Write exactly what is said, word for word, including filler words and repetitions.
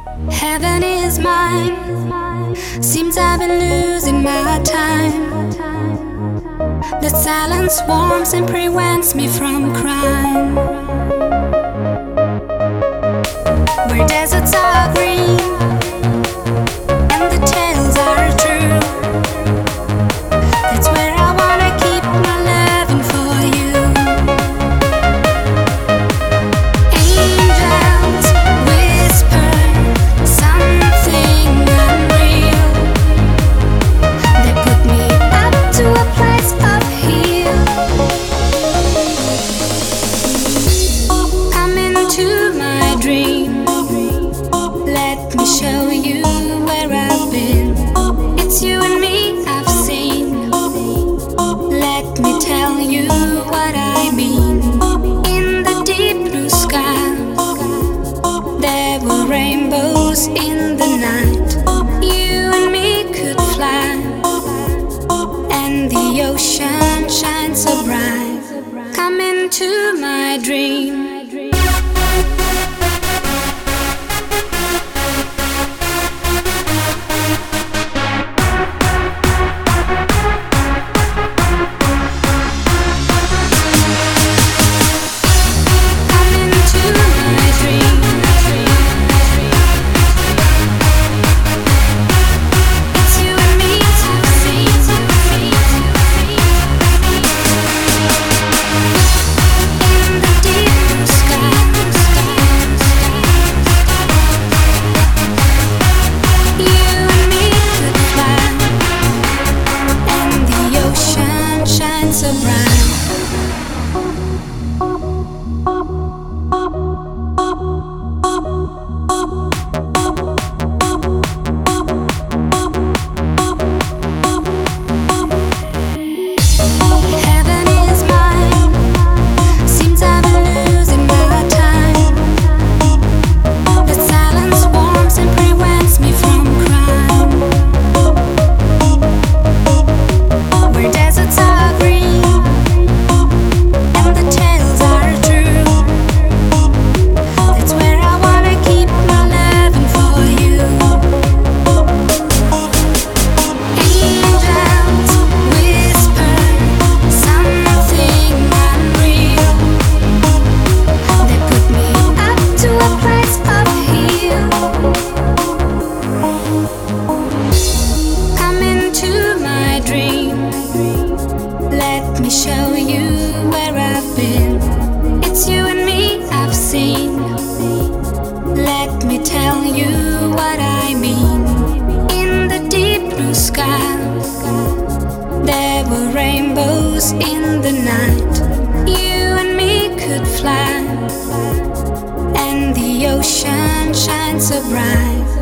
Heaven is mine. Seems I've been losing my time. The silence warms and prevents me from crime. Where deserts are green and the tales are true, that's where I wanna keep my loving for you. Angels whisper something unreal. They put me up to a place of heal. Come into my dream. Let me show you where I've been. It's you and me I've seen. Let me tell you what I mean. In the deep blue sky, there were rainbows in the night. You and me could fly, and the ocean shines so bright. Come into my dream. So bright. Heaven is mine. Seems I've been losing my time. The silence warms and prevents me from crime. Where deserts are green and the tales are true, that's where I wanna keep my loving for you. Angels whisper something unreal. They put me up to a place of heal. Come into my dream. Let me show you where I've been. It's you and me I've seen. Let me tell you what I mean. In the deep blue sky, there were rainbows in the night. You and me could fly, and the ocean shines so bright.